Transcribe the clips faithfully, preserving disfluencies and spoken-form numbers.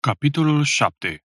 Capitolul șapte.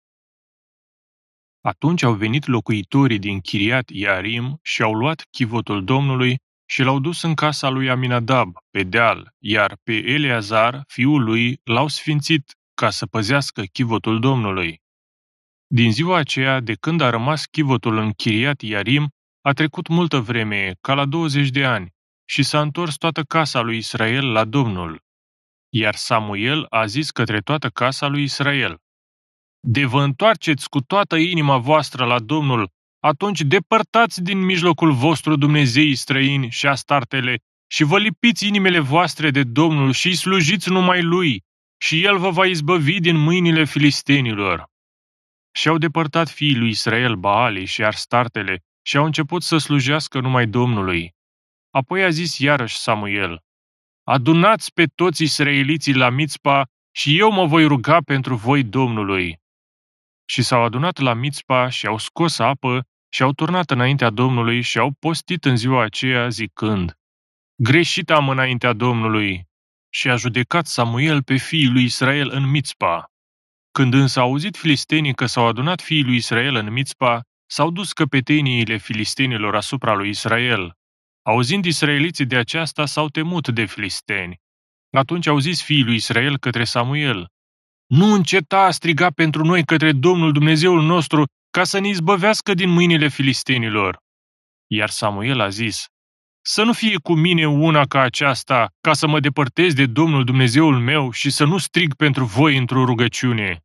Atunci au venit locuitorii din Chiriat Iarim și au luat chivotul Domnului și l-au dus în casa lui Aminadab, pe deal, iar pe Eleazar, fiul lui, l-au sfințit ca să păzească chivotul Domnului. Din ziua aceea, de când a rămas chivotul în Chiriat Iarim, a trecut multă vreme, ca la douăzeci de ani, și s-a întors toată casa lui Israel la Domnul. Iar Samuel a zis către toată casa lui Israel: de vă întoarceți cu toată inima voastră la Domnul, atunci depărtați din mijlocul vostru dumnezeii străini și astartele și vă lipiți inimile voastre de Domnul și îi slujiți numai Lui, și El vă va izbăvi din mâinile filistenilor. Și-au depărtat fiii lui Israel Baalii și astartele și au început să slujească numai Domnului. Apoi a zis iarăși Samuel: adunați pe toți israeliții la Mițpa și eu mă voi ruga pentru voi Domnului. Și s-au adunat la Mițpa și au scos apă și au turnat înaintea Domnului și au postit în ziua aceea zicând: greșit am înaintea Domnului. Și a judecat Samuel pe fiii lui Israel în Mițpa. Când însă au auzit filistenii că s-au adunat fiii lui Israel în Mițpa, s-au dus căpeteniile filistenilor asupra lui Israel. Auzind israeliții de aceasta, s-au temut de filisteni. Atunci au zis fiii lui Israel către Samuel: nu înceta a striga pentru noi către Domnul Dumnezeul nostru, ca să ne izbăvească din mâinile filistenilor. Iar Samuel a zis: să nu fie cu mine una ca aceasta, ca să mă depărtez de Domnul Dumnezeul meu și să nu strig pentru voi într-o rugăciune.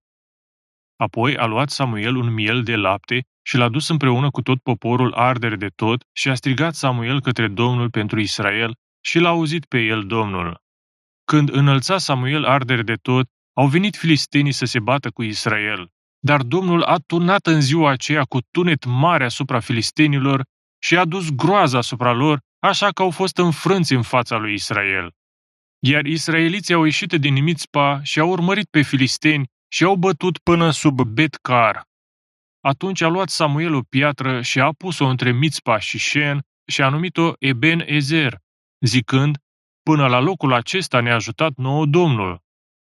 Apoi a luat Samuel un miel de lapte și l-a dus împreună cu tot poporul ardere de tot și a strigat Samuel către Domnul pentru Israel și l-a auzit pe el Domnul. Când înălța Samuel ardere de tot, au venit filistenii să se bată cu Israel, dar Domnul a turnat în ziua aceea cu tunet mare asupra filistenilor și a dus groaza asupra lor, așa că au fost înfrânți în fața lui Israel. Iar israeliții au ieșit din Mițpa și au urmărit pe filisteni și au bătut până sub Bet-car. Atunci a luat Samuel o piatră și a pus-o între Mițpa și Șen și a numit-o Eben-Ezer, zicând: până la locul acesta ne-a ajutat nouă Domnul.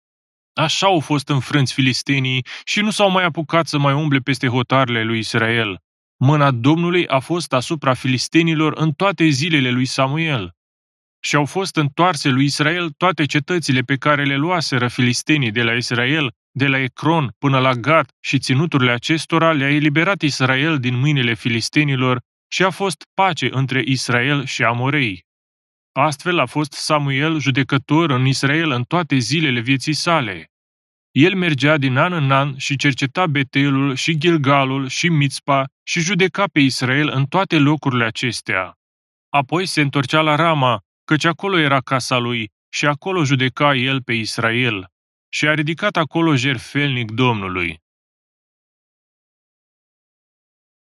Așa au fost înfrânți filistenii și nu s-au mai apucat să mai umble peste hotarele lui Israel. Mâna Domnului a fost asupra filistenilor în toate zilele lui Samuel. Și au fost întoarse lui Israel toate cetățile pe care le luaseră filistenii de la Israel, de la Ecron până la Gat, și ținuturile acestora le-a eliberat Israel din mâinile filistenilor și a fost pace între Israel și Amorei. Astfel a fost Samuel judecător în Israel în toate zilele vieții sale. El mergea din an în an și cerceta Betelul și Gilgalul și Mițpa și judeca pe Israel în toate locurile acestea. Apoi se întorcea la Rama, căci acolo era casa lui, și acolo judeca el pe Israel. Și a ridicat acolo jertfelnic Domnului.